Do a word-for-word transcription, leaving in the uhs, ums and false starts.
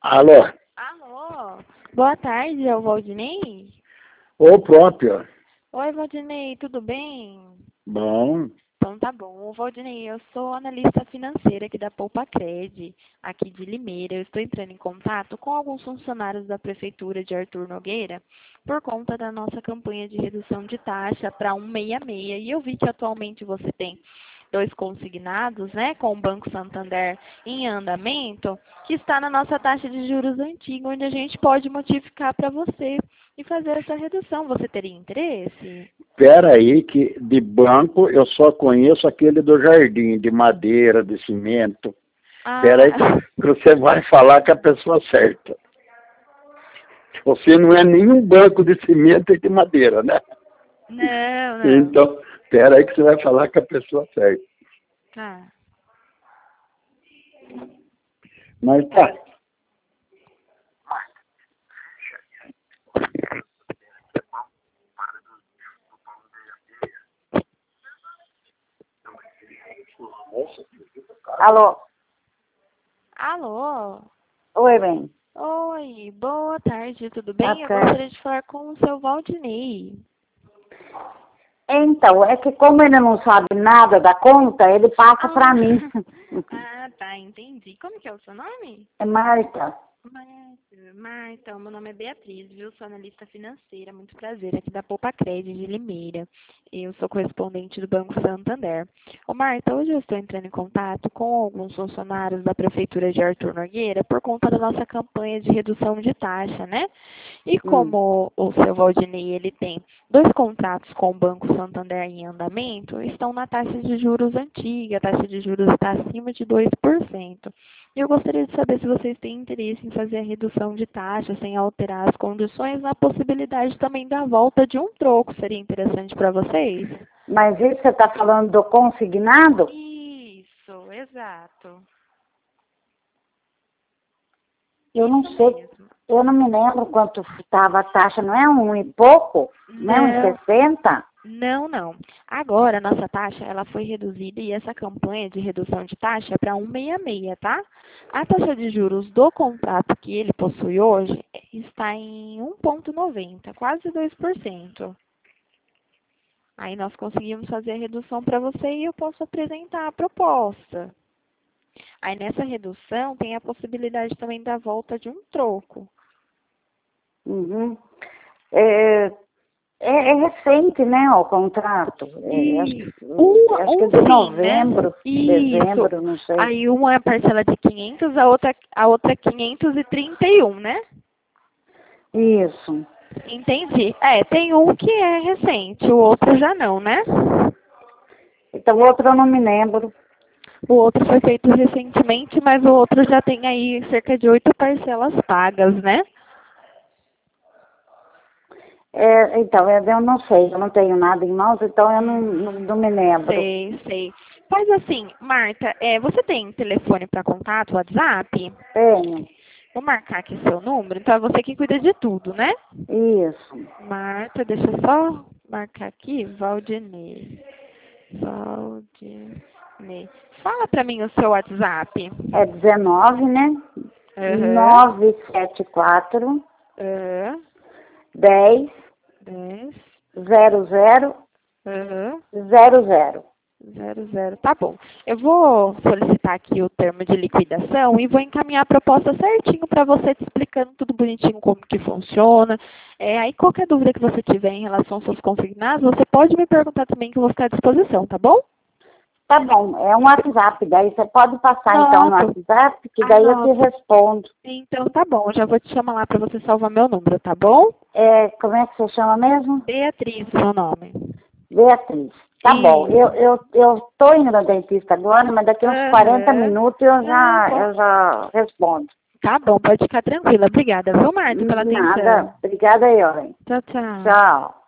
Alô? Alô, boa tarde, é o Valdinei? O próprio. Oi, Valdinei, tudo bem? Bom. Então tá bom. Valdinei, eu sou analista financeira aqui da Poupa-Cred, aqui de Limeira. Eu estou entrando em contato com alguns funcionários da Prefeitura de Arthur Nogueira por conta da nossa campanha de redução de taxa para cento e sessenta e seis. E eu vi que atualmente você tem dois consignados, né, com o Banco Santander em andamento, que está na nossa taxa de juros antiga, onde a gente pode modificar para você e fazer essa redução. Você teria interesse? Espera aí que de banco eu só conheço aquele do jardim, de madeira, de cimento. Espera aí Ah, que você vai falar com a pessoa certa. Você não é nenhum banco de cimento e de madeira, né? não, não. Então, espera aí que você vai falar com a pessoa certa. Tá. Mas tá. Alô? Alô? Oi, bem. Oi, boa tarde, tudo Boa bem? Eu tarde. gostaria de falar com o seu Valdinei. Então, é que como ele não sabe nada da conta, ele passa Ah. pra mim. Ah, tá, entendi. Como que é o seu nome? É Marta. Marta, Marta, meu nome é Beatriz, viu? Sou analista financeira, muito prazer, aqui da Poupa-Cred de Limeira. Eu sou correspondente do Banco Santander. Ô Marta, hoje eu estou entrando em contato com alguns funcionários da Prefeitura de Arthur Nogueira por conta da nossa campanha de redução de taxa, né? E Hum. como o seu Valdinei, ele tem dois contratos com o Banco Santander em andamento, estão na taxa de juros antiga, a taxa de juros está acima de dois por cento. E eu gostaria de saber se vocês têm interesse em fazer a redução de taxa sem alterar as condições, na possibilidade também da volta de um troco. Seria interessante para vocês? Mas isso você está falando do consignado? Isso, exato. Eu não Isso sei. mesmo. Eu não me lembro quanto estava a taxa. Não é um e pouco? Não é um e Não. sessenta? Não, não. Agora, a nossa taxa ela foi reduzida e essa campanha de redução de taxa é para cento e sessenta e seis, tá? A taxa de juros do contrato que ele possui hoje está em um vírgula noventa, quase dois por cento. Aí nós conseguimos fazer a redução para você e eu posso apresentar a proposta. Aí nessa redução tem a possibilidade também da volta de um troco. Uhum. É, é, é recente, né, o contrato. É, acho, E que- um, acho que é um de sim, né? novembro, Isso. dezembro, não sei. Aí uma é a parcela de quinhentos, a outra, a outra quinhentos e trinta e um, né? Isso. Entendi. É, tem um que é recente, o outro já não, né? Então, o outro eu não me lembro. O outro foi feito recentemente, mas o outro já tem aí cerca de oito parcelas pagas, né? É, então, eu, eu não sei, eu não tenho nada em mãos, então eu não, não, não me lembro. Sei, sei. Faz assim, Marta, é, você tem telefone para contato, WhatsApp? Tenho. Vou marcar aqui seu número, então é você que cuida de tudo, né? Isso. Marta, deixa eu só marcar aqui, Valdinei. Valdinei. Fala pra mim o seu WhatsApp. É dezenove, né? Aham. nove sete quatro, Aham. dez, dez. zero zero, Aham. zero zero. Zero, zero. Tá bom. Eu vou solicitar aqui o termo de liquidação e vou encaminhar a proposta certinho para você, te explicando tudo bonitinho como que funciona. É, aí qualquer dúvida que você tiver em relação aos seus consignados, você pode me perguntar também que eu vou ficar à disposição, tá bom? Tá bom, é um WhatsApp, daí você pode passar então no Anoto. WhatsApp, que daí eu te Anoto. respondo. Então tá bom, eu já vou te chamar lá para você salvar meu número, tá bom? É, como é que você chama mesmo? Beatriz, meu nome. Beatriz. Tá bom, Isso. eu, eu, eu tô indo no dentista agora, mas daqui uns quarenta Aham. minutos eu Não, já, pô. eu já respondo. Tá bom, pode ficar tranquila. Obrigada, viu, Marta, pela atenção. Nada. Obrigada aí, ó. Tchau, tchau. Tchau.